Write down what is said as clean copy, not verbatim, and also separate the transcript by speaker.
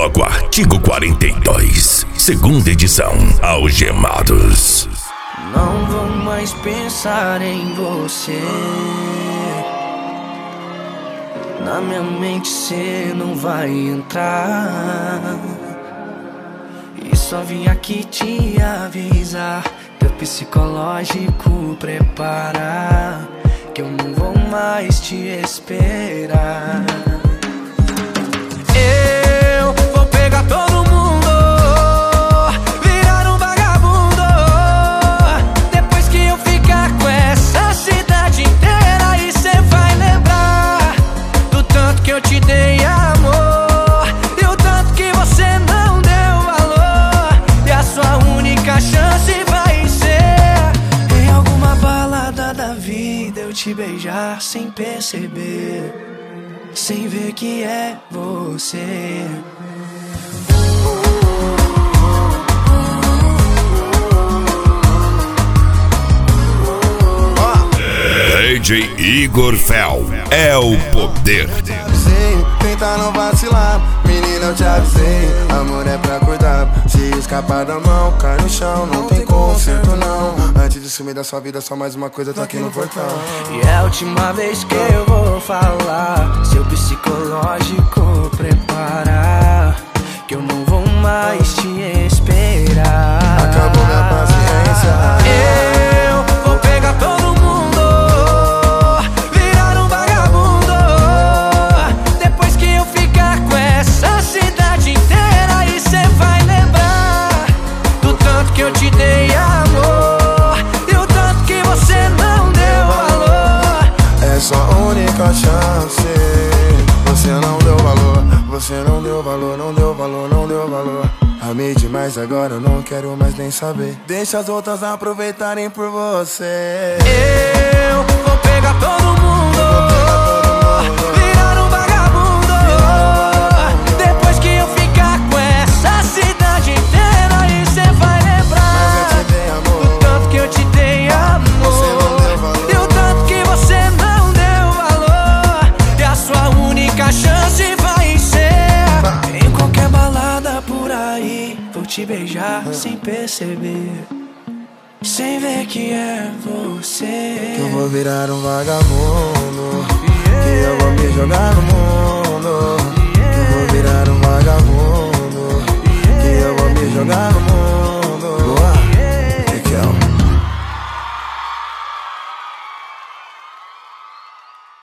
Speaker 1: Bloco Artigo 42, segunda edição, Algemados.
Speaker 2: Não vou mais pensar em você. Na minha mente cê não vai entrar. E só vim aqui te avisar. Teu psicológico prepara, que eu não vou mais te esperar. Eu vou pegar todo mundo, virar um vagabundo. Depois que eu ficar com essa cidade inteira, e cê vai lembrar do tanto que eu te dei amor, e o tanto que você não deu valor. E a sua única chance vai ser em alguma balada da vida eu te beijar sem perceber, sem ver que é você.
Speaker 1: DJ Igor Fel é o poder.
Speaker 3: Tenta não vacilar, menina, eu te avisei. Amor é pra cuidar, se escapar da mão, cai no chão, não tem conserto não. Antes de sumir da sua vida, só mais uma coisa, tô aqui no portão.
Speaker 2: E é a última vez que eu vou falar, seu psicológico prepara, que eu não vou mais te esperar.
Speaker 3: Acabou minha paciência.
Speaker 2: Eu vou pegar todo mundo, virar um vagabundo. Depois que eu ficar com essa cidade inteira, e cê vai lembrar do tanto que eu te dei amor, e o tanto que você não deu valor.
Speaker 3: É sua única chance. Você não deu valor, você não deu valor, não deu valor, não deu valor. Amei demais, agora eu não quero mais nem saber. Deixa as outras aproveitarem por você.
Speaker 2: Eu vou pegar todo mundo, virar um vagabundo. Depois que eu ficar com essa cidade inteira, e cê vai lembrar do tanto que eu te dei amor, e o tanto que você não deu valor. E a sua única chance vai ser em qualquer balada por aí, vou te beijar sem perceber, sem ver que é você.
Speaker 3: Que eu vou virar um vagabundo, que eu vou me jogar no mundo, que eu vou virar um vagabundo.